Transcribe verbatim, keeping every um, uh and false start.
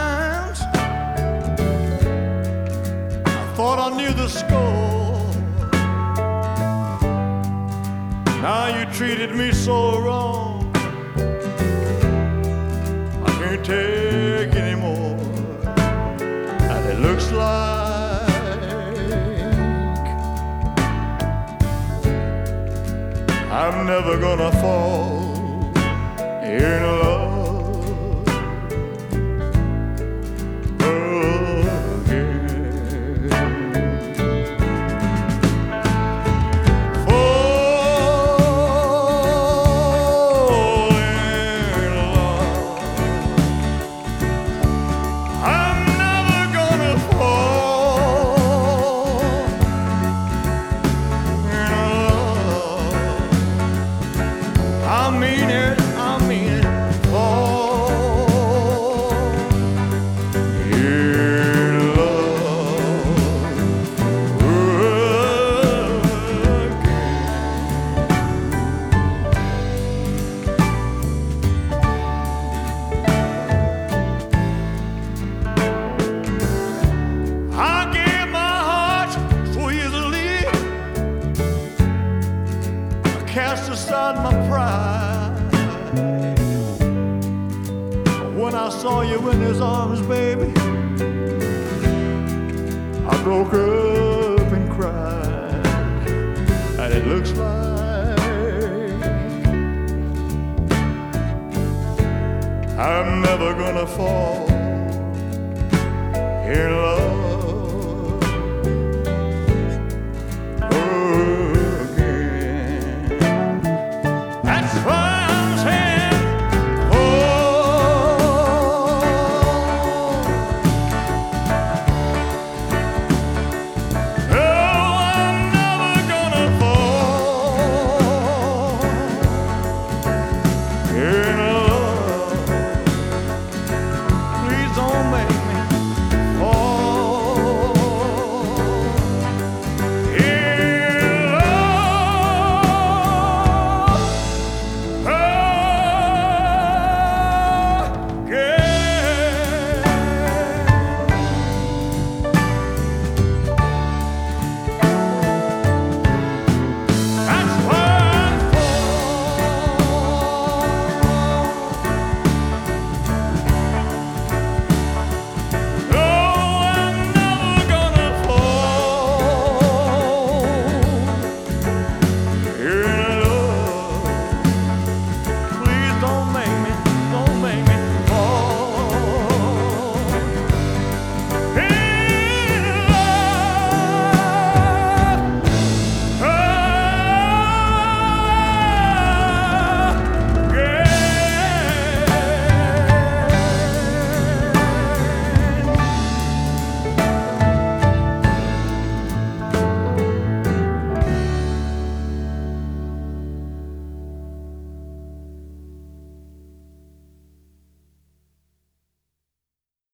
times I thought I knew the score. Now you treated me so wrong, I can't take anymore. And it looks like I'm never gonna fall in love again. Fall in love. I'm never gonna fall in love. I mean it. Cast aside my pride when I saw you in his arms, baby. I broke up and cried, and it looks like I'm never gonna fall